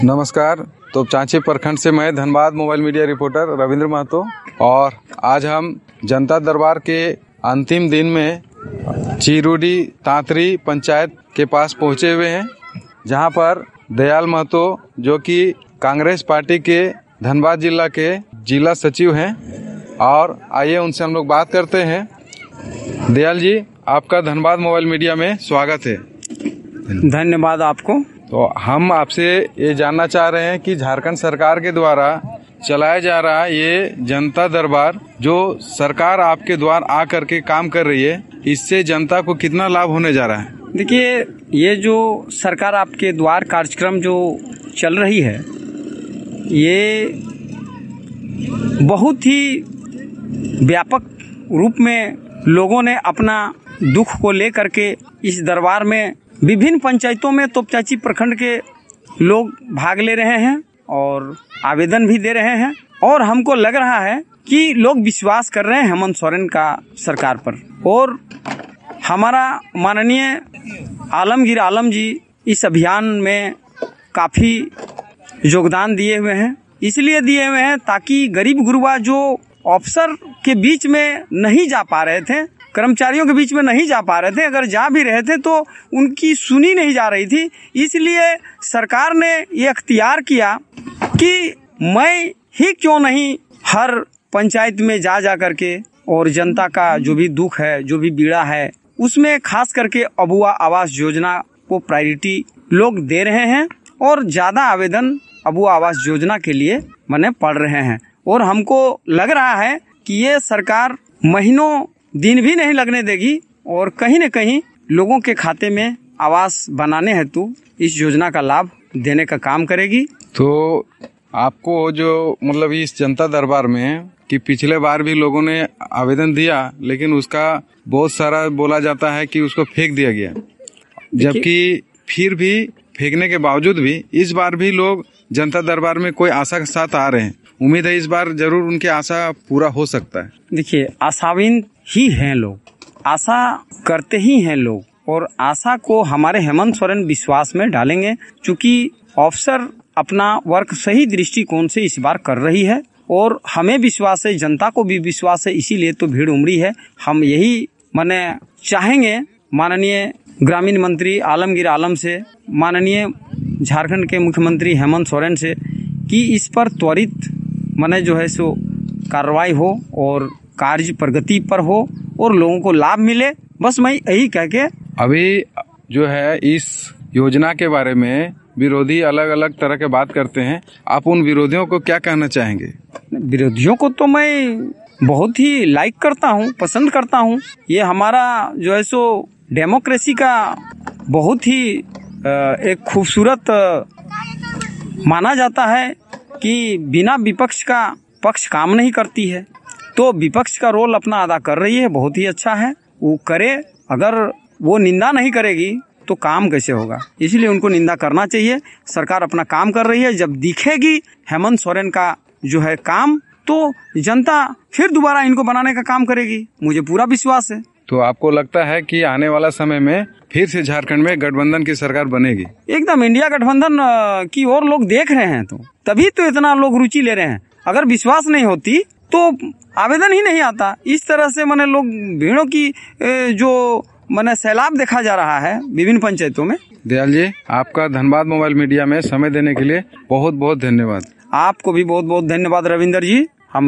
नमस्कार। तो चांची प्रखंड से मैं Dhanbad mobile media reporter Ravindra Mahto, और आज हम जनता दरबार के अंतिम दिन में चिरुडी तांतरी पंचायत के पास पहुंचे हुए हैं, जहां पर दयाल महतो जो कि कांग्रेस पार्टी के धनबाद जिला के जिला सचिव हैं, और आइए उनसे हम लोग बात करते हैं। दयाल जी, आपका धनबाद मोबाइल मीडिया में स्वागत है। धन्यवाद आपको। तो हम आपसे ये जानना चाह रहे हैं कि झारखंड सरकार के द्वारा चलाया जा रहा ये जनता दरबार, जो सरकार आपके द्वार आ करके काम कर रही है, इससे जनता को कितना लाभ होने जा रहा है? देखिए, ये जो सरकार आपके द्वार कार्यक्रम जो चल रही है, ये बहुत ही व्यापक रूप में लोगों ने अपना दुख को लेकर के इस दरबार में विभिन्न पंचायतों में तोपचांची प्रखंड के लोग भाग ले रहे हैं और आवेदन भी दे रहे हैं, और हमको लग रहा है कि लोग विश्वास कर रहे हैं हेमंत सोरेन का सरकार पर, और हमारा माननीय आलमगीर आलम जी इस अभियान में काफ़ी योगदान दिए हुए हैं। इसलिए दिए हुए हैं ताकि गरीब गुरबा जो अफसर के बीच में नहीं जा पा रहे थे, कर्मचारियों के बीच में नहीं जा पा रहे थे, अगर जा भी रहे थे तो उनकी सुनी नहीं जा रही थी। इसलिए सरकार ने ये अख्तियार किया कि मैं ही क्यों नहीं हर पंचायत में जा करके और जनता का जो भी दुख है, जो भी पीड़ा है, उसमें खास करके अबुआ आवास योजना को प्रायोरिटी लोग दे रहे हैं, और ज़्यादा आवेदन अबुआ आवास योजना के लिए मैंने पढ़ रहे हैं। और हमको लग रहा है कि ये सरकार महीनों दिन भी नहीं लगने देगी और कहीं न कहीं लोगों के खाते में आवास बनाने हेतु इस योजना का लाभ देने का काम करेगी। तो आपको जो मतलब इस जनता दरबार में कि पिछले बार भी लोगों ने आवेदन दिया, लेकिन उसका बहुत सारा बोला जाता है कि उसको फेंक दिया गया, जबकि फिर भी फेंकने के बावजूद भी इस बार भी लोग जनता दरबार में कोई आशा के साथ आ रहे हैं। उम्मीद है इस बार जरूर उनकी आशा पूरा हो सकता है। देखिए, आशावीन ही हैं लोग, आशा करते ही हैं लोग, और आशा को हमारे हेमंत सोरेन विश्वास में डालेंगे, क्योंकि अफसर अपना वर्क सही दृष्टिकोण से इस बार कर रही है, और हमें विश्वास है, जनता को भी विश्वास है, इसीलिए तो भीड़ उमड़ी है। हम यही माने चाहेंगे माननीय ग्रामीण मंत्री आलमगीर आलम से, माननीय झारखंड के मुख्यमंत्री हेमंत सोरेन से, कि इस पर त्वरित माने जो है सो कार्रवाई हो और कार्य प्रगति पर हो और लोगों को लाभ मिले। बस मैं यही कह के अभी जो है इस योजना के बारे में विरोधी अलग अलग तरह के बात करते हैं, आप उन विरोधियों को क्या कहना चाहेंगे? विरोधियों को तो मैं बहुत ही लाइक करता हूँ, पसंद करता हूँ। ये हमारा जो है सो डेमोक्रेसी का बहुत ही एक खूबसूरत माना जाता है कि बिना विपक्ष का पक्ष काम नहीं करती है। तो विपक्ष का रोल अपना अदा कर रही है, बहुत ही अच्छा है, वो करे। अगर वो निंदा नहीं करेगी तो काम कैसे होगा? इसलिए उनको निंदा करना चाहिए। सरकार अपना काम कर रही है, जब दिखेगी हेमंत सोरेन का जो है काम, तो जनता फिर दोबारा इनको बनाने का काम करेगी, मुझे पूरा विश्वास है। तो आपको लगता है कि आने वाला समय में फिर से झारखंड में गठबंधन की सरकार बनेगी? एकदम इंडिया गठबंधन की ओर लोग देख रहे हैं, तो तभी तो इतना लोग रुचि ले रहे हैं। अगर विश्वास नहीं होती तो आवेदन ही नहीं आता। इस तरह से मैंने लोग भीड़ों की जो मैंने सैलाब देखा जा रहा है विभिन्न पंचायतों में। दयाल जी, आपका धनबाद मोबाइल मीडिया में समय देने के लिए बहुत बहुत धन्यवाद। आपको भी बहुत बहुत धन्यवाद रविंदर जी।